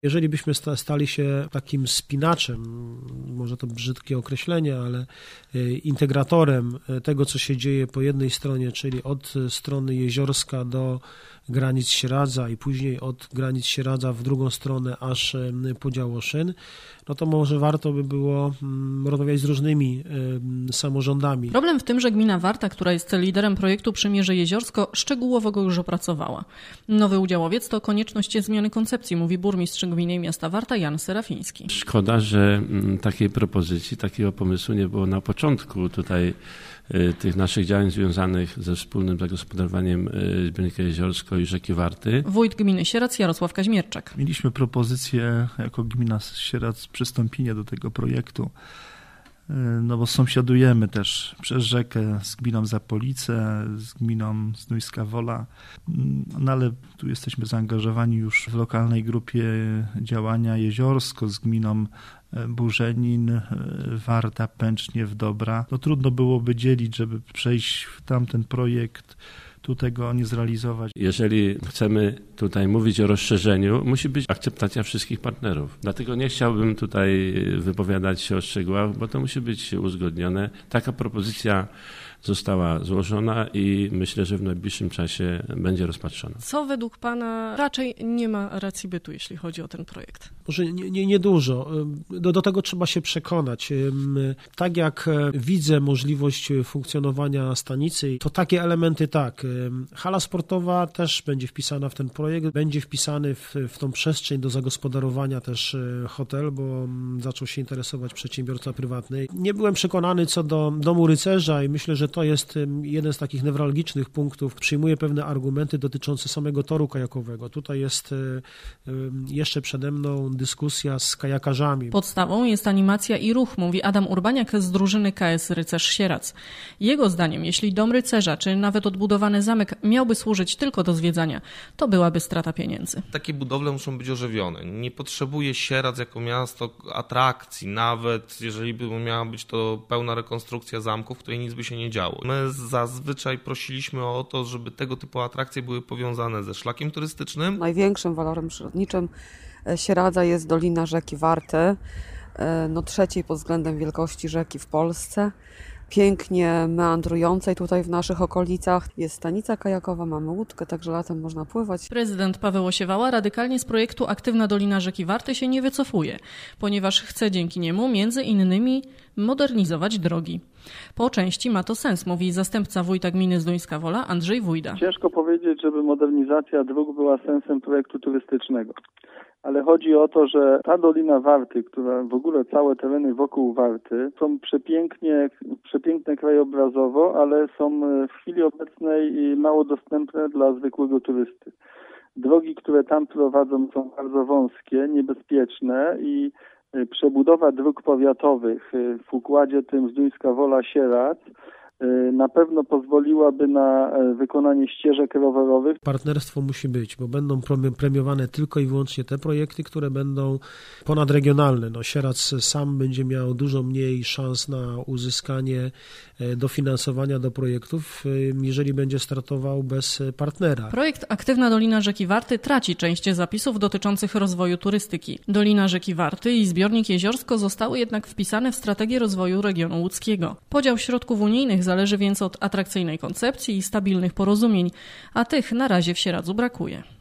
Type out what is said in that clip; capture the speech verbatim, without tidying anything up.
Jeżeli byśmy stali się takim spinaczem, może to brzydkie określenie, ale integratorem tego, co się dzieje po jednej stronie, czyli od strony Jeziorska do granic Sieradza i później od granic Sieradza w drugą stronę aż po Działoszyn, no to może warto by było rozmawiać z różnymi samorządami. Problem w tym, że gmina Warta, która jest liderem projektu Przymierze Jeziorsko, szczegółowo go już opracowała. Nowy udziałowiec to konieczność zmiany koncepcji, mówi burmistrz gminy i miasta Warta Jan Serafiński. Szkoda, że takiej propozycji, takiego pomysłu nie było na początku tutaj tych naszych działań związanych ze wspólnym zagospodarowaniem zbiornika Jeziorsko i rzeki Warty. Wójt gminy Sieradz Jarosław Kaźmierczak. Mieliśmy propozycję jako gmina Sieradz przystąpienia do tego projektu, no bo sąsiadujemy też przez rzekę z gminą Zapolice, z gminą Znojska Wola, no ale tu jesteśmy zaangażowani już w lokalnej grupie działania Jeziorsko z gminą Burzenin, Warta, Pęczniew, Dobra. No trudno byłoby dzielić, żeby przejść w tamten projekt, tu tego nie zrealizować. Jeżeli chcemy tutaj mówić o rozszerzeniu, musi być akceptacja wszystkich partnerów. Dlatego nie chciałbym tutaj wypowiadać się o szczegółach, bo to musi być uzgodnione. Taka propozycja została złożona i myślę, że w najbliższym czasie będzie rozpatrzona. Co według pana raczej nie ma racji bytu, jeśli chodzi o ten projekt? Może nie, nie, nie dużo. Do, do tego trzeba się przekonać. Tak jak widzę możliwość funkcjonowania stanicy, to takie elementy tak. Hala sportowa też będzie wpisana w ten projekt, będzie wpisany w, w tą przestrzeń do zagospodarowania też hotel, bo zaczął się interesować przedsiębiorca prywatny. Nie byłem przekonany co do Domu Rycerza i myślę, że to jest jeden z takich newralgicznych punktów. Przyjmuję pewne argumenty dotyczące samego toru kajakowego. Tutaj jest jeszcze przede mną dyskusja z kajakarzami. Podstawą jest animacja i ruch, mówi Adam Urbaniak z drużyny K S Rycerz Sieradz. Jego zdaniem, jeśli Dom Rycerza, czy nawet odbudowany zamek miałby służyć tylko do zwiedzania, to byłaby strata pieniędzy. Takie budowle muszą być ożywione. Nie potrzebuje Sieradz jako miasto atrakcji, nawet jeżeli by miała być to pełna rekonstrukcja zamku, w której nic by się nie działo. My zazwyczaj prosiliśmy o to, żeby tego typu atrakcje były powiązane ze szlakiem turystycznym. Największym walorem przyrodniczym Sieradza jest Dolina Rzeki Warty, no trzeciej pod względem wielkości rzeki w Polsce. Pięknie meandrującej tutaj w naszych okolicach. Jest stanica kajakowa, mamy łódkę, także latem można pływać. Prezydent Paweł Osiewała radykalnie z projektu Aktywna Dolina Rzeki Warty się nie wycofuje, ponieważ chce dzięki niemu między innymi modernizować drogi. Po części ma to sens, mówi zastępca wójta gminy Zduńska Wola Andrzej Wójda. Ciężko powiedzieć, żeby modernizacja dróg była sensem projektu turystycznego. Ale chodzi o to, że ta Dolina Warty, która w ogóle całe tereny wokół Warty są przepięknie, przepiękne krajobrazowo, ale są w chwili obecnej mało dostępne dla zwykłego turysty. Drogi, które tam prowadzą, są bardzo wąskie, niebezpieczne i przebudowa dróg powiatowych w układzie tym Zduńska Wola Sieradz na pewno pozwoliłaby na wykonanie ścieżek rowerowych. Partnerstwo musi być, bo będą premiowane tylko i wyłącznie te projekty, które będą ponadregionalne. No, Sieradz sam będzie miał dużo mniej szans na uzyskanie dofinansowania do projektów, jeżeli będzie startował bez partnera. Projekt Aktywna Dolina Rzeki Warty traci część zapisów dotyczących rozwoju turystyki. Dolina Rzeki Warty i zbiornik Jeziorsko zostały jednak wpisane w strategię rozwoju regionu łódzkiego. Podział środków unijnych zależy więc od atrakcyjnej koncepcji i stabilnych porozumień, a tych na razie w Sieradzu brakuje.